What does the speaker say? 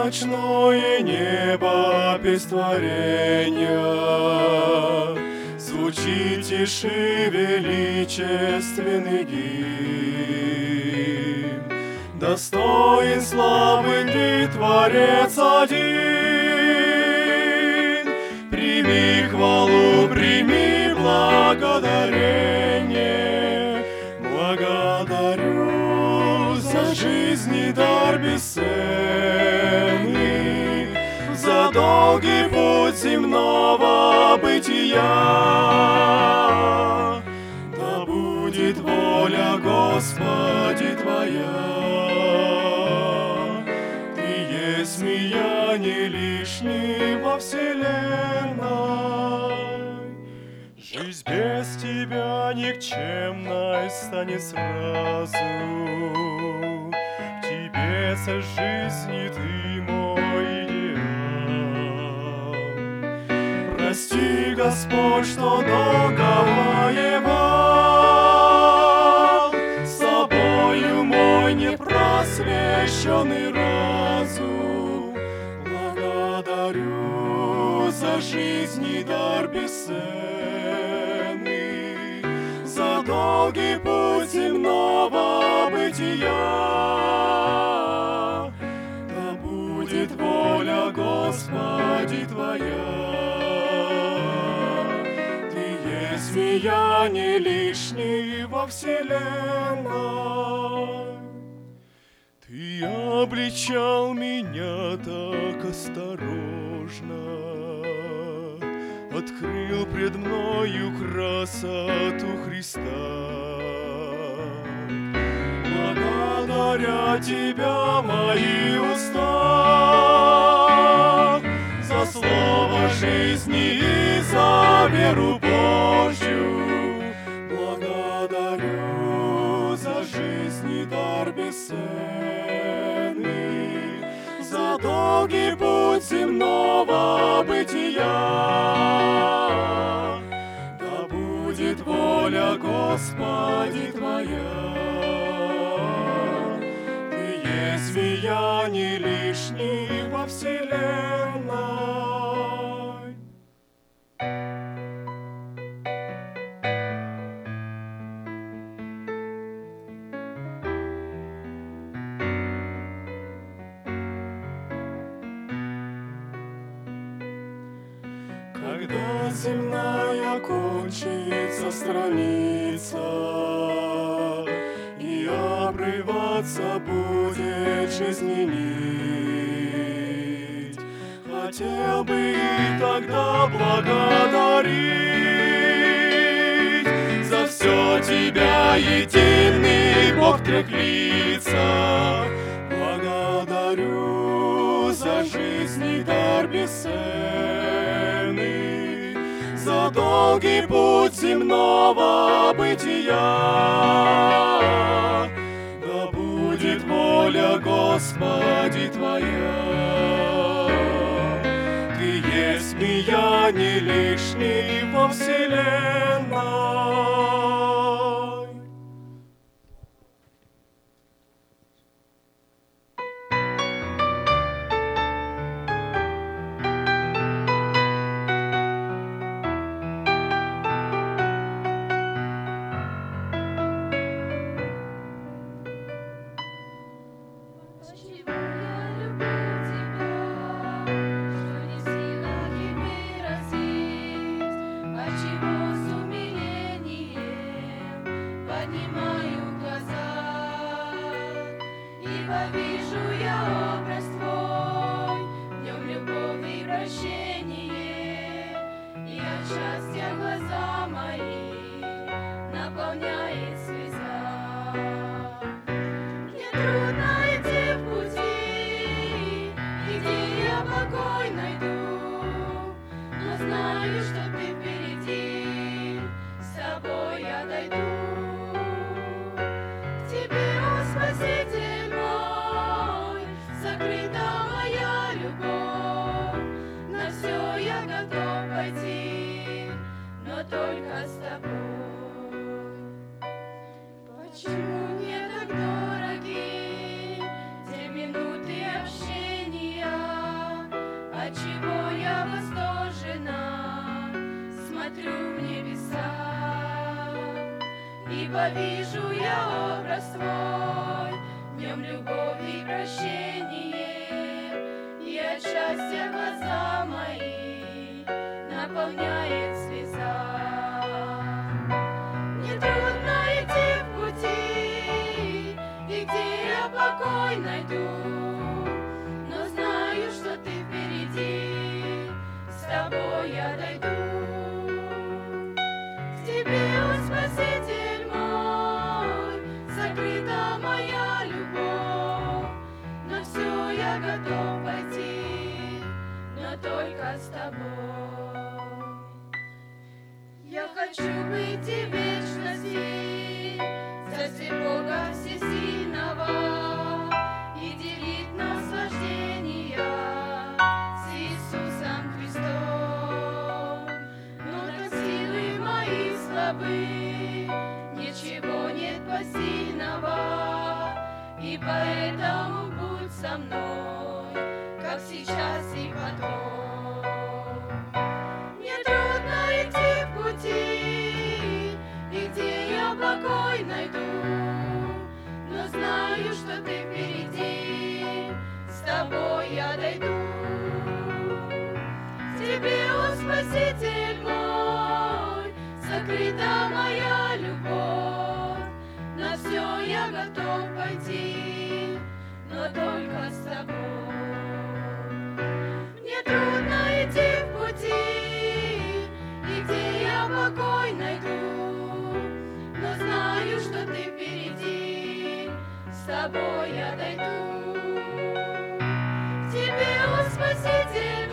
ночное небо песнь творенья, звучит тиши величественный гимн. Достоин славы Ты, Творец один, прими хвалу, прими благодарение. Благодарю за жизнь и дар бесценный, за долгий путь земного бытия. Да будет воля, Господи, Твоя. Ты есть смеяние лишний во вселенной. Жизнь без Тебя никчемной станет сразу. В Тебе со жизни Ты мой идеал. Прости, Господь, что долго воевал с Тобою мой непросвещенный разум. Благодарю за жизнь и дар бесценный, за долгий путь земного бытия. Да будет воля, Господи, Твоя. Ты есть смеяние лишний во вселенной. Ты обличал меня так осторожно, открыл пред мною красоту Христа. Благодаря Тебя мои уста за слово жизни и за веру Божью. Благодарю за жизнь и дар бесценный, за долгий путь земного бытия. Да будет воля, Господи, Твоя. Ты есть влияние лишний во вселенной. Когда земная кончится страница и обрываться будет жизни нить, хотел бы и тогда благодарить за все Тебя, единый Бог трех лица. Благодарю за жизнь и дар бесценный, за долгий путь земного бытия. Да будет воля, Господи, Твоя. Ты есть смеяние лишний во вселенной. Чего неба вижу я образ Твой, в нем любовь и прощение, и от счастья глаза мои наполняет слеза. Мне трудно идти в пути, и где я покой найду, но знаю, что Ты впереди, с Тобой я дойду. В Тебе, о Спаситель мой, закрыта моя любовь, на все я готов пойти, но только с Тобой. Я хочу быть и в вечности, в царстве Бога Всесильного, и делить наслаждения с Иисусом Христом. Но так силы мои слабы, ничего нет посильного, и поэтому будь со мной, как сейчас и потом. Мне трудно идти в пути, и где я покой найду, но знаю, что Ты впереди, с Тобой я дойду. В Тебе, о Спаситель мой, закрыта моя любовь, на все я готов пойти, но только с Тобой. Мне трудно идти в пути, и где я покой найду, но знаю, что Ты впереди, с Тобой я дойду. В Тебе, о Спаситель